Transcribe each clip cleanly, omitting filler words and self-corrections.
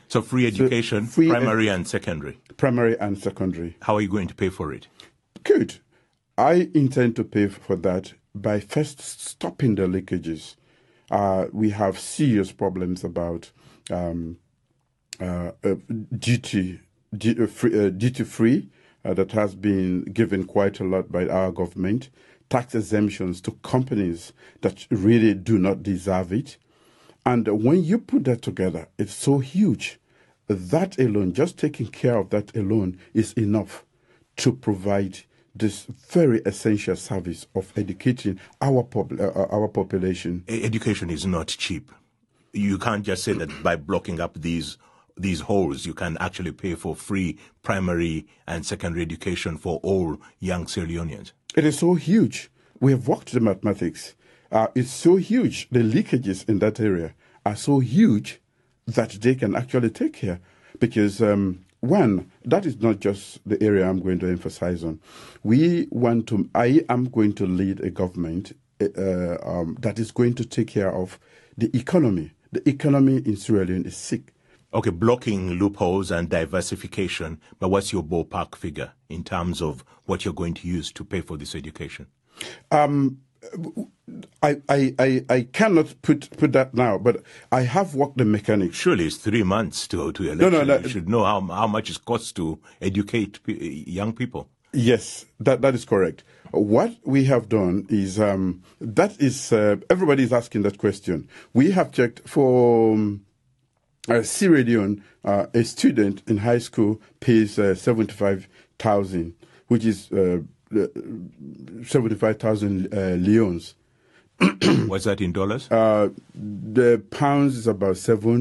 So free education, So primary and secondary. Primary and secondary. How are you going to pay for it? Good. I intend to pay for that by first stopping the leakages. We have serious problems about duty-free that has been given quite a lot by our government, tax exemptions to companies that really do not deserve it. And when you put that together, it's so huge. That alone, just taking care of that alone, is enough to provide this very essential service of educating our population. Education is not cheap. You can't just say that by blocking up these holes, you can actually pay for free primary and secondary education for all young Sierra Leoneans. It is so huge. We have worked the mathematics. It's so huge. The leakages in that area are so huge that they can actually take care. Because, one, that is not just the area I'm going to emphasize on. I am going to lead a government that is going to take care of the economy. The economy in Sierra Leone is sick. Okay, blocking loopholes and diversification, but what's your ballpark figure in terms of what you're going to use to pay for this education? I cannot put that now, but I have worked the mechanics. Surely it's 3 months to election. No. You should know how much it costs to educate young people. Yes, that is correct. What we have done is, everybody is asking that question. We have checked for Sierra Leone, a student in high school pays 75,000, which is 75,000 leones. What's that in dollars? The pounds is about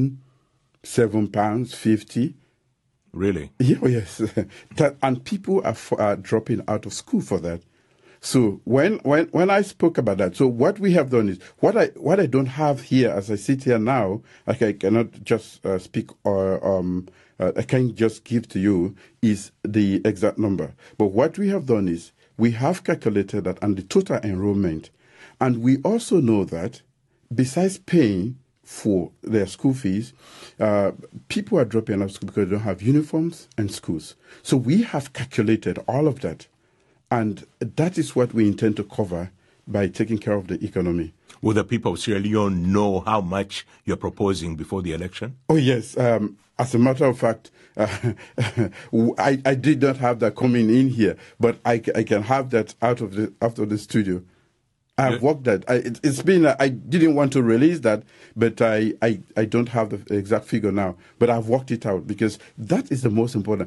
£7.50. Really? Yeah, yes. And people are dropping out of school for that. So when I spoke about that, so what we have done is what I don't have here as I sit here now, like I cannot just speak or I can't just give to you is the exact number. But what we have done is we have calculated that and the total enrollment, and we also know that besides paying for their school fees, people are dropping out of school because they don't have uniforms and schools. So we have calculated all of that. And that is what we intend to cover by taking care of the economy. Will the people of Sierra Leone know how much you're proposing before the election? Oh, yes. As a matter of fact, I did not have that coming in here, but I can have that out of the studio. I've worked that. It's been. I didn't want to release that, but I don't have the exact figure now. But I've worked it out because that is the most important.